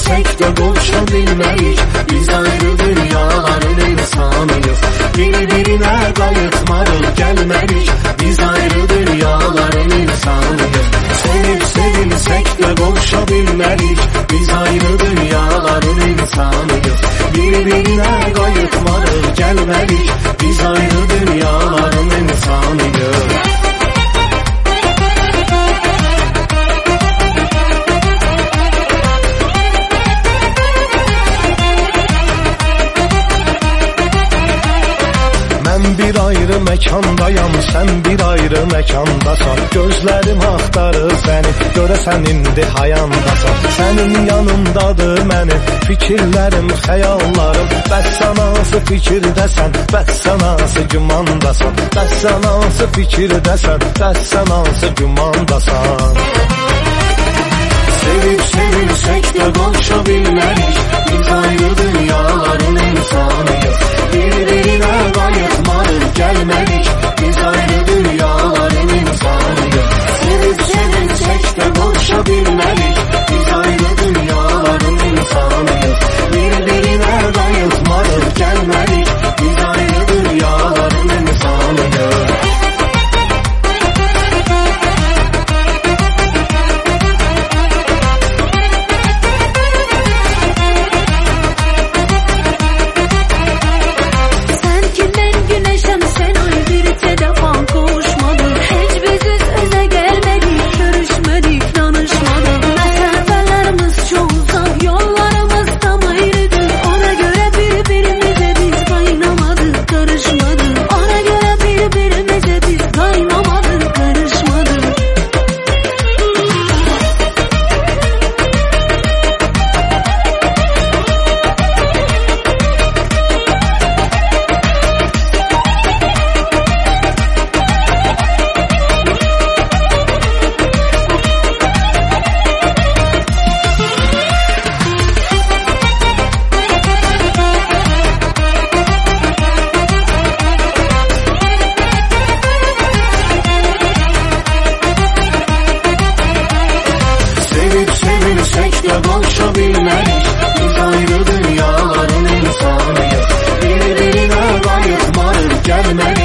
sevilsek de buluşabilmeyiz. Biz ayrı dünyaların insanıyız. Birbirine qayıtmarıq gelmedik. Biz ayrı dünyaların insanıyız. Sevip sevilsek de buluşabilmeyiz. Biz ayrı dünyaların insanıyız. Birbirine qayıtmarıq gelmedik. Biz ayrı dünyaların insanıyız. Bir ayrı mekandayam, sen bir ayrı mekandasan. Gözlerim axtarır seni, görəsən indi hayandasan. Sənin yanındadır mənim fikirlərim, xəyallarım. Bəs sən hansı fikirdəsən, bəs sən hansı gümandasan. Bəs sən hansı fikirdəsən, bəs sən hansı gümandasan. Sevip sevilsek de buluşabilmeyiz. Biz ayrı dünyaların insanıyız. Birbirine qayıtmarıq gelmedik. Biz ayrı dünyaların insanıyız. Sevip sevilsek de buluşabilmeyiz. Biz ayrı dünyaların insanıyız. Birbirine qayıtmarıq gelmedik. Biz ayrı dünyaların insanıyız. Sevilsek de buluşabilmeyiz. Biz ayrı dünyaların insanıyız. Birbirine qayıtmarıq gelmedik.